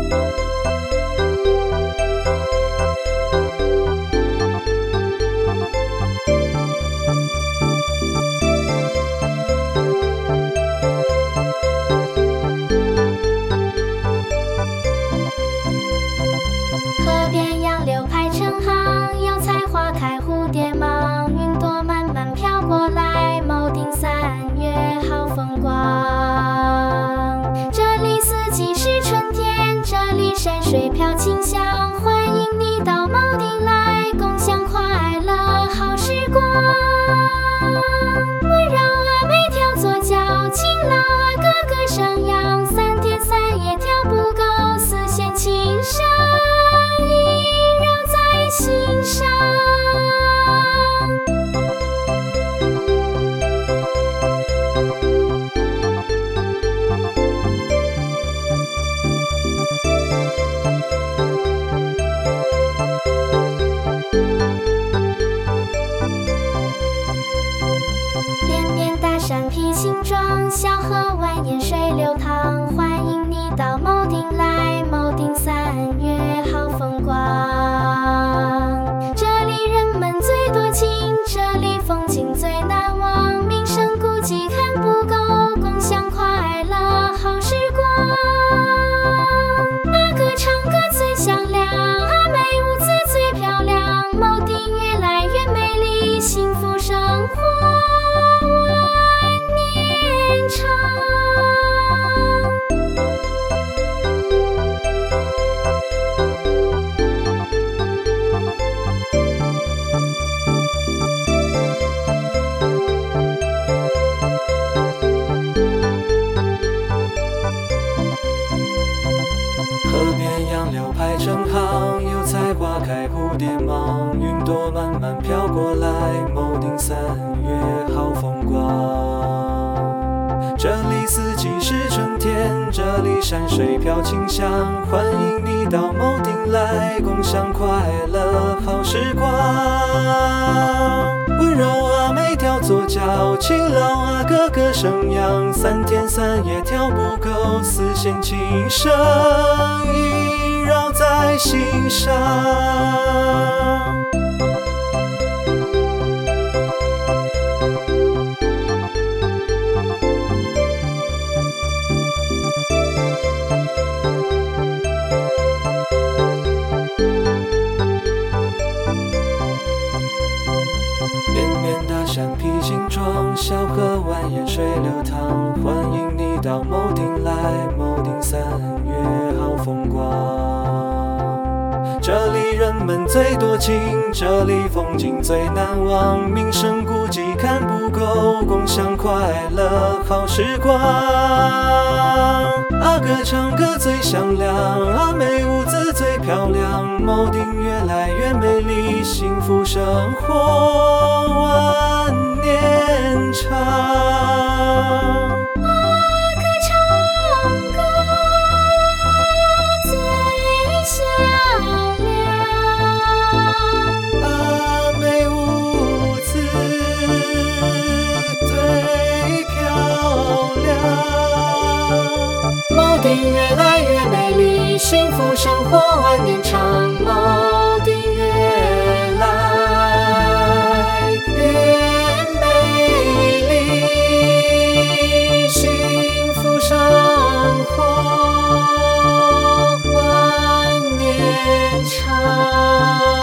河边杨柳排成行，油菜花开蝴蝶忙，云朵慢慢飘过来，眸顶3月好风光。这里四季是春天，这里山水飘清香，欢迎你到眸顶来，共享快乐好时光。温柔啊，每条左脚，勤劳啊，个个生养，3天3夜跳不够，丝线琴声萦绕在心上。连绵大山披青装，小河蜿蜒水流淌，欢迎你到眸顶来，眸顶3月好风光。这里人们最多情，这里风景最难忘，名胜古迹看不够，共享快乐好时光。阿哥唱歌最响亮，阿妹舞姿最漂亮，眸顶越来越美丽，幸福生活长。 河边杨柳排成行，油菜花开蝴蝶忙，云朵慢慢飘过来，眸顶3月好风光。这里四季是春天，这里山水飘清香，欢迎你到眸顶来，共享快乐好时光。温柔啊，每条左脚，勤劳啊，个个生养，3天3夜跳不够，丝线琴声萦绕在心上。连绵大山披青装，小河蜿蜒水流淌，欢迎你到眸顶来，眸顶3月好风光。这里人们最多情，这里风景最难忘，名胜古迹看不够，共享快乐好时光。阿哥唱歌最响亮，阿妹舞姿最漂亮，眸顶越来越美丽，幸福生活万年长。 阿哥唱歌最响亮， 阿妹舞姿最漂亮， 眸顶越来越美丽，幸福生活万年长。眸顶越来越美丽，幸福生活万年长。